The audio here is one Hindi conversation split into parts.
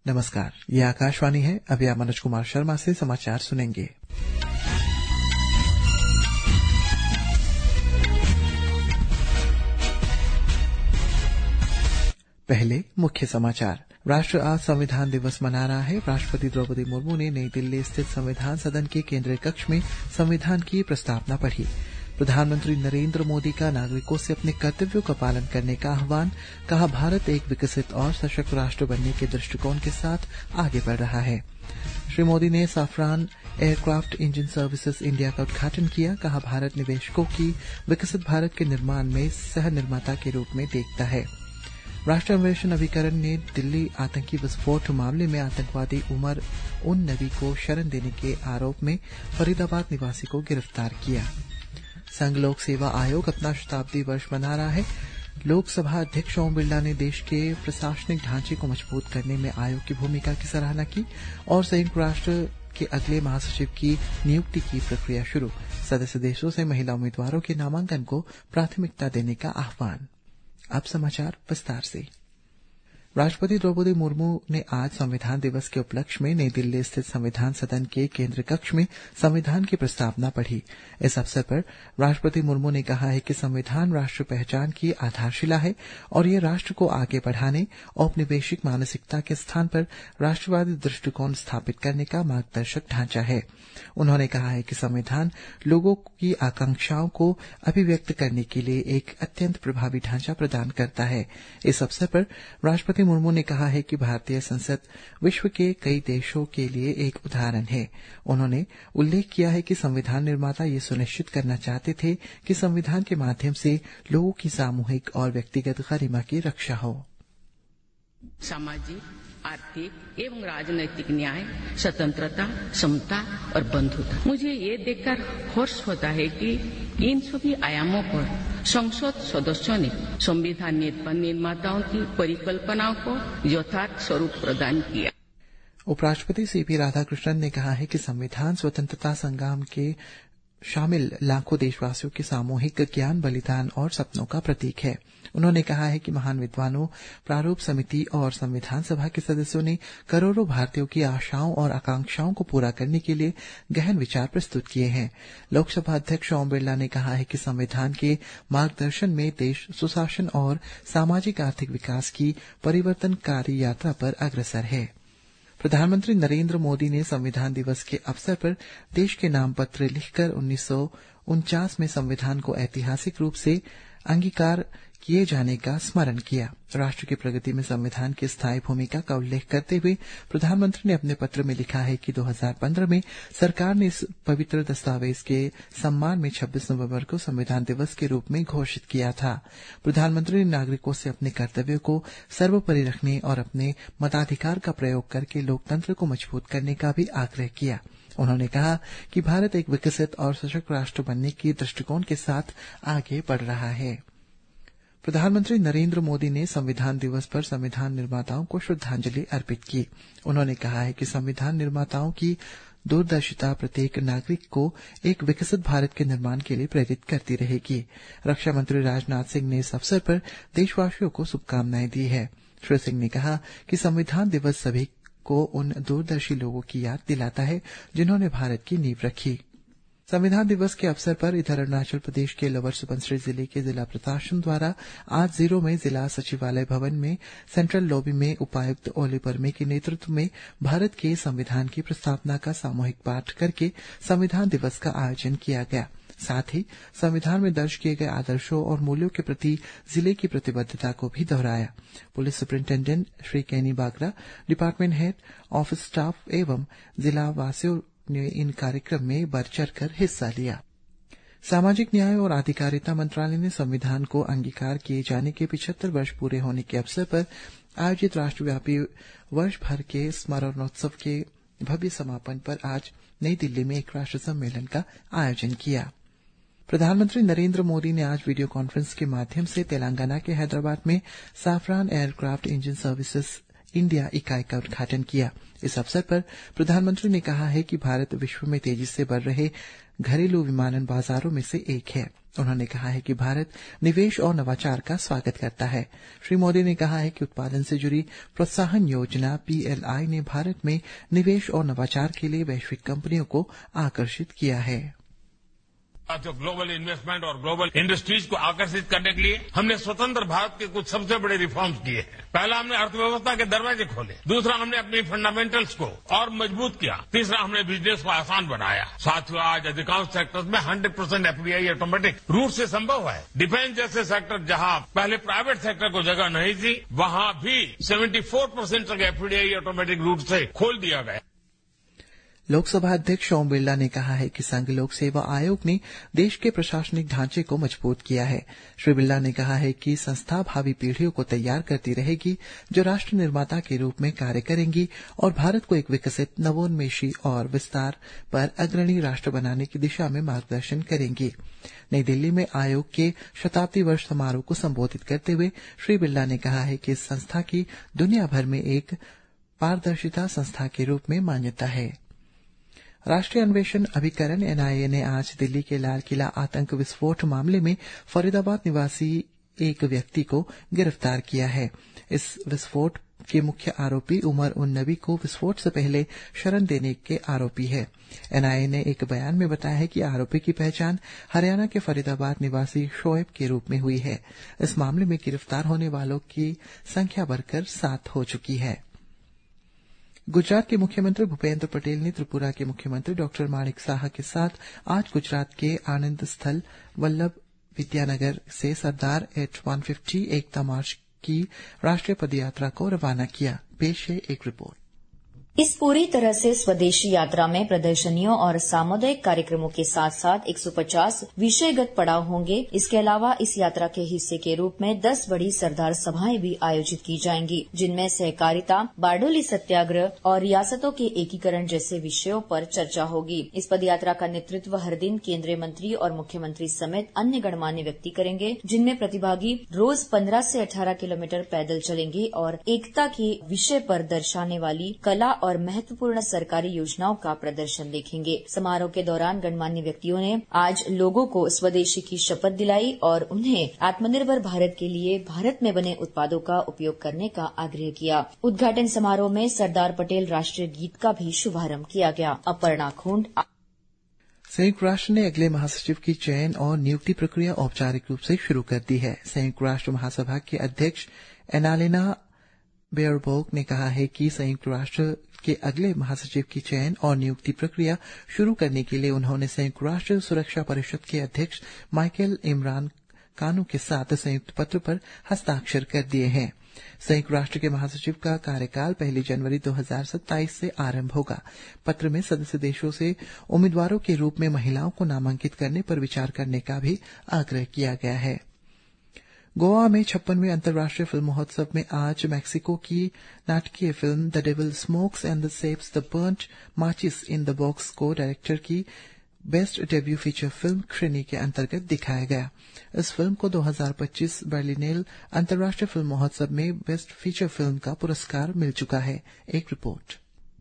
नमस्कार, ये आकाशवाणी है। अभी आप मनोज कुमार शर्मा से समाचार सुनेंगे। पहले मुख्य समाचार। राष्ट्र आज संविधान दिवस मना रहा है। राष्ट्रपति द्रौपदी मुर्मू ने नई दिल्ली स्थित संविधान सदन के केंद्रीय कक्ष में संविधान की प्रस्तावना पढ़ी। प्रधानमंत्री नरेंद्र मोदी का नागरिकों से अपने कर्तव्यों का पालन करने का आह्वान। कहा, भारत एक विकसित और सशक्त राष्ट्र बनने के दृष्टिकोण के साथ आगे बढ़ रहा है। श्री मोदी ने Safran aircraft engine services India का उद्घाटन किया। कहा, भारत निवेशकों की विकसित भारत के निर्माण में सह निर्माता के रूप में देखता है। राष्ट्रीय अन्वेषण अभिकरण ने दिल्ली आतंकी विस्फोट मामले में आतंकवादी उमर उन नबी को शरण देने के आरोप में फरीदाबाद निवासी को गिरफ्तार किया। संघ लोक सेवा आयोग अपना शताब्दी वर्ष मना रहा है। लोकसभा अध्यक्ष ओम बिरला ने देश के प्रशासनिक ढांचे को मजबूत करने में आयोग की भूमिका की सराहना की और संयुक्त राष्ट्र के अगले महासचिव की नियुक्ति की प्रक्रिया शुरू। सदस्य देशों से महिला उम्मीदवारों के नामांकन को प्राथमिकता देने का आह्वान। अब समाचार विस्तार से। राष्ट्रपति द्रौपदी मुर्मू ने आज संविधान दिवस के उपलक्ष्य में नई दिल्ली स्थित संविधान सदन के केंद्रीय कक्ष में संविधान की प्रस्तावना पढ़ी। इस अवसर पर राष्ट्रपति मुर्मू ने कहा है कि संविधान राष्ट्र पहचान की आधारशिला है और ये राष्ट्र को आगे बढ़ाने, औपनिवेशिक मानसिकता के स्थान पर राष्ट्रवादी दृष्टिकोण स्थापित करने का मार्गदर्शक ढांचा है। उन्होंने कहा है कि संविधान लोगों की आकांक्षाओं को अभिव्यक्त करने के लिए एक अत्यंत प्रभावी ढांचा प्रदान करता है। इस अवसर पर राष्ट्रपति मुर्मू ने कहा है कि भारतीय संसद विश्व के कई देशों के लिए एक उदाहरण है। उन्होंने उल्लेख किया है कि संविधान निर्माता ये सुनिश्चित करना चाहते थे कि संविधान के माध्यम से लोगों की सामूहिक और व्यक्तिगत गरिमा की रक्षा हो। सामाजिक, आर्थिक एवं राजनैतिक न्याय, स्वतंत्रता, समता और बंधुता। मुझे ये देखकर हर्ष होता है कि इन सभी आयामों पर संसद सदस्यों ने संविधान निर्माताओं की परिकल्पनाओं को यथार्थ स्वरूप प्रदान किया। उपराष्ट्रपति सीपी राधाकृष्णन ने कहा है कि संविधान स्वतंत्रता संग्राम के शामिल लाखों देशवासियों के सामूहिक ज्ञान, बलिदान और सपनों का प्रतीक है। उन्होंने कहा है कि महान विद्वानों, प्रारूप समिति और संविधान सभा के सदस्यों ने करोड़ों भारतीयों की आशाओं और आकांक्षाओं को पूरा करने के लिए गहन विचार प्रस्तुत किए हैं। लोकसभा अध्यक्ष ओम बिरला ने कहा है कि संविधान के मार्गदर्शन में देश सुशासन और सामाजिक आर्थिक विकास की परिवर्तनकारी यात्रा पर अग्रसर है। प्रधानमंत्री नरेंद्र मोदी ने संविधान दिवस के अवसर पर देश के नाम पत्र लिखकर 1949 में संविधान को ऐतिहासिक रूप से अंगीकार किए जाने का स्मरण किया। राष्ट्र की प्रगति में संविधान की स्थायी भूमिका का उल्लेख करते हुए प्रधानमंत्री ने अपने पत्र में लिखा है कि 2015 में सरकार ने इस पवित्र दस्तावेज के सम्मान में 26 नवंबर को संविधान दिवस के रूप में घोषित किया था। प्रधानमंत्री ने नागरिकों से अपने कर्तव्यों को सर्वोपरि रखने और अपने मताधिकार का प्रयोग करके लोकतंत्र को मजबूत करने का भी आग्रह किया। उन्होंने कहा कि भारत एक विकसित और सशक्त राष्ट्र बनने के दृष्टिकोण के साथ आगे बढ़ रहा है। प्रधानमंत्री नरेंद्र मोदी ने संविधान दिवस पर संविधान निर्माताओं को श्रद्धांजलि अर्पित की। उन्होंने कहा है कि संविधान निर्माताओं की दूरदर्शिता प्रत्येक नागरिक को एक विकसित भारत के निर्माण के लिए प्रेरित करती रहेगी। रक्षा मंत्री राजनाथ सिंह ने इस अवसर पर देशवासियों को शुभकामनाएं दी है। श्री सिंह ने कहा कि संविधान दिवस सभी को उन दूरदर्शी लोगों की याद दिलाता है जिन्होंने भारत की नींव रखी। संविधान दिवस के अवसर पर इधर अरुणाचल प्रदेश के लोअर सुबनसिरी जिले के जिला प्रशासन द्वारा आज 0 में जिला सचिवालय भवन में सेंट्रल लॉबी में उपायुक्त ओली परमे के नेतृत्व में भारत के संविधान की प्रस्तावना का सामूहिक पाठ करके संविधान दिवस का आयोजन किया गया। साथ ही संविधान में दर्ज किए गए आदर्शों और मूल्यों के प्रति जिले की प्रतिबद्धता को भी दोहराया। Police superintendent Shri Kaini Bagra, department head, office staff एवं जिला वासियों ने इन कार्यक्रम में बढ़ चढ़कर हिस्सा लिया। सामाजिक न्याय और अधिकारिता मंत्रालय ने संविधान को अंगीकार किए जाने के 75 वर्ष पूरे होने के अवसर पर आयोजित राष्ट्रव्यापी वर्ष भर के स्मरणोत्सव के भव्य समापन पर आज नई दिल्ली में एक राष्ट्र सम्मेलन का आयोजन किया। प्रधानमंत्री नरेंद्र मोदी ने आज वीडियो कॉन्फ्रेंस के माध्यम से तेलंगाना के हैदराबाद में Safran aircraft engine services India इकाई का उद्घाटन किया। इस अवसर पर प्रधानमंत्री ने कहा है कि भारत विश्व में तेजी से बढ़ रहे घरेलू विमानन बाजारों में से एक है। उन्होंने कहा है कि भारत निवेश और नवाचार का स्वागत करता है। श्री मोदी ने कहा है कि उत्पादन से जुड़ी प्रोत्साहन योजना PLI ने भारत में निवेश और नवाचार के लिए वैश्विक कंपनियों को आकर्षित किया है। जो ग्लोबल इन्वेस्टमेंट और ग्लोबल इंडस्ट्रीज को आकर्षित करने के लिए हमने स्वतंत्र भारत के कुछ सबसे बड़े रिफॉर्म्स किए हैं। पहला, हमने अर्थव्यवस्था के दरवाजे खोले। दूसरा, हमने अपनी फंडामेंटल्स को और मजबूत किया। तीसरा, हमने बिजनेस को आसान बनाया। साथियों, आज अधिकांश सेक्टर्स में 100% FDI ऑटोमेटिक रूट से संभव है। डिफेंस जैसे सेक्टर जहां पहले प्राइवेट सेक्टर को जगह नहीं थी, वहां भी 74% तक FDI ऑटोमेटिक रूट से खोल दिया गया। लोकसभा अध्यक्ष ओम बिरला ने कहा है कि संघ लोक सेवा आयोग ने देश के प्रशासनिक ढांचे को मजबूत किया है। श्री बिरला ने कहा है कि संस्था भावी पीढ़ियों को तैयार करती रहेगी जो राष्ट्र निर्माता के रूप में कार्य करेंगी और भारत को एक विकसित, नवोन्मेषी और विस्तार पर अग्रणी राष्ट्र बनाने की दिशा में मार्गदर्शन करेंगी। नई दिल्ली में आयोग के शताब्दी वर्ष समारोह को संबोधित करते हुए श्री बिरला ने कहा है कि इस संस्था की दुनिया भर में एक पारदर्शिता संस्था के रूप में मान्यता है। राष्ट्रीय अन्वेषण अभिकरण NIA ने आज दिल्ली के लाल किला आतंक विस्फोट मामले में फरीदाबाद निवासी एक व्यक्ति को गिरफ्तार किया है। इस विस्फोट के मुख्य आरोपी उमर उन नबी को विस्फोट से पहले शरण देने के आरोपी है। NIA ने एक बयान में बताया है कि आरोपी की पहचान हरियाणा के फरीदाबाद निवासी शोएब के रूप में हुई है। इस मामले में गिरफ्तार होने वालों की संख्या बढ़कर 7 हो चुकी है। गुजरात के मुख्यमंत्री भूपेन्द्र पटेल ने त्रिपुरा के मुख्यमंत्री डॉक्टर माणिक साहा के साथ आज गुजरात के आनंद स्थल वल्लभ विद्यानगर से सरदार एट 150 एकता मार्च की राष्ट्रीय पदयात्रा को रवाना किया। पेश है एक रिपोर्ट। इस पूरी तरह से स्वदेशी यात्रा में प्रदर्शनियों और सामुदायिक कार्यक्रमों के साथ साथ 150 विषयगत पड़ाव होंगे। इसके अलावा इस यात्रा के हिस्से के रूप में 10 बड़ी सरदार सभाएं भी आयोजित की जाएंगी, जिनमें सहकारिता, बारडोली सत्याग्रह और रियासतों के एकीकरण जैसे विषयों पर चर्चा होगी। इस पदयात्रा का नेतृत्व हर दिन केंद्रीय मंत्री और मुख्यमंत्री समेत अन्य गणमान्य व्यक्ति करेंगे, जिनमें प्रतिभागी रोज 15 से 18 किलोमीटर पैदल चलेंगे और एकता के विषय पर दर्शाने वाली कला और महत्वपूर्ण सरकारी योजनाओं का प्रदर्शन देखेंगे। समारोह के दौरान गणमान्य व्यक्तियों ने आज लोगों को स्वदेशी की शपथ दिलाई और उन्हें आत्मनिर्भर भारत के लिए भारत में बने उत्पादों का उपयोग करने का आग्रह किया। उद्घाटन समारोह में सरदार पटेल राष्ट्रीय गीत का भी शुभारंभ किया गया। अपर्णा खूंड। संयुक्त राष्ट्र ने अगले महासचिव की चयन और नियुक्ति प्रक्रिया औपचारिक रूप से शुरू कर दी है। संयुक्त राष्ट्र महासभा के अध्यक्ष एनालिना बेयरबोक ने कहा है कि संयुक्त राष्ट्र के अगले महासचिव की चयन और नियुक्ति प्रक्रिया शुरू करने के लिए उन्होंने संयुक्त राष्ट्र सुरक्षा परिषद के अध्यक्ष माइकल इमरान कानू के साथ संयुक्त पत्र पर हस्ताक्षर कर दिए हैं। संयुक्त राष्ट्र के महासचिव का कार्यकाल 1 जनवरी 2027 से आरंभ होगा। पत्र में सदस्य देशों से उम्मीदवारों के रूप में महिलाओं को नामांकित करने पर विचार करने का भी आग्रह किया गया है। गोवा में 56वें अंतर्राष्ट्रीय फिल्म महोत्सव में आज मैक्सिको की नाटकीय film the devil smokes and saves the burnt माचिस इन द बॉक्स को डायरेक्टर की बेस्ट डेब्यू फीचर फिल्म श्रेणी के अंतर्गत दिखाया गया। इस फिल्म को 2025 बर्लिनेल अंतर्राष्ट्रीय फिल्म महोत्सव में बेस्ट फीचर फिल्म का पुरस्कार मिल चुका है। एक रिपोर्ट।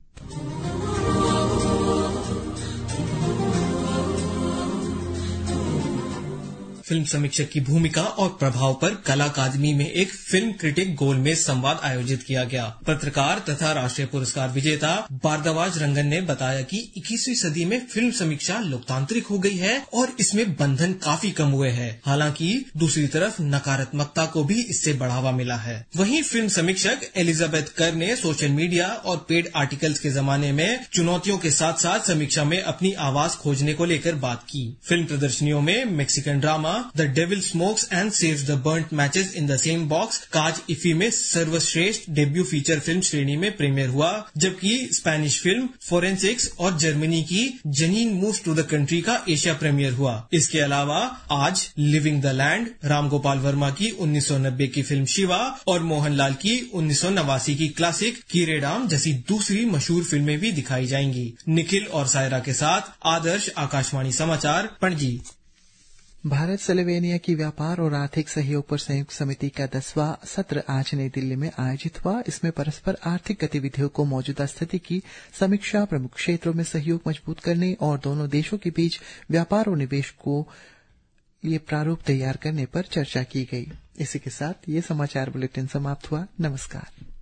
फिल्म समीक्षक की भूमिका और प्रभाव पर कला अकादमी में एक फिल्म क्रिटिक गोल में संवाद आयोजित किया गया। पत्रकार तथा राष्ट्रीय पुरस्कार विजेता भारद्वाज रंगन ने बताया कि 21वीं सदी में फिल्म समीक्षा लोकतांत्रिक हो गई है और इसमें बंधन काफी कम हुए हैं। हालांकि दूसरी तरफ नकारात्मकता को भी इससे बढ़ावा मिला है। वहीं फिल्म समीक्षक एलिजाबेथ कर ने सोशल मीडिया और पेड आर्टिकल्स के जमाने में चुनौतियों के साथ साथ समीक्षा में अपनी आवाज खोजने को लेकर बात की। फिल्म प्रदर्शनियों में Mexican drama the devil smokes and saves the burnt matches in the same box काज इफी में सर्वश्रेष्ठ डेब्यू फीचर फिल्म श्रेणी में प्रीमियर हुआ, जबकि स्पेनिश फिल्म फोरेंसिक्स और जर्मनी की Janine moves to the country का एशिया प्रीमियर हुआ। इसके अलावा आज living the land Ram Gopal Varma की 1990 की फिल्म शिवा और मोहनलाल की 1989 की क्लासिक कीरेडाम जैसी दूसरी मशहूर फिल्में भी दिखाई जाएंगी। निखिल और सायरा के साथ आदर्श, आकाशवाणी समाचार, पणजी। भारत स्लोवेनिया की व्यापार और आर्थिक सहयोग पर संयुक्त समिति का 10वां सत्र आज नई दिल्ली में आयोजित हुआ। इसमें परस्पर आर्थिक गतिविधियों को मौजूदा स्थिति की समीक्षा, प्रमुख क्षेत्रों में सहयोग मजबूत करने और दोनों देशों के बीच व्यापार और निवेश को लिए प्रारूप तैयार करने पर चर्चा की गई। इसी के साथ ये समाचार बुलेटिन समाप्त हुआ। नमस्कार।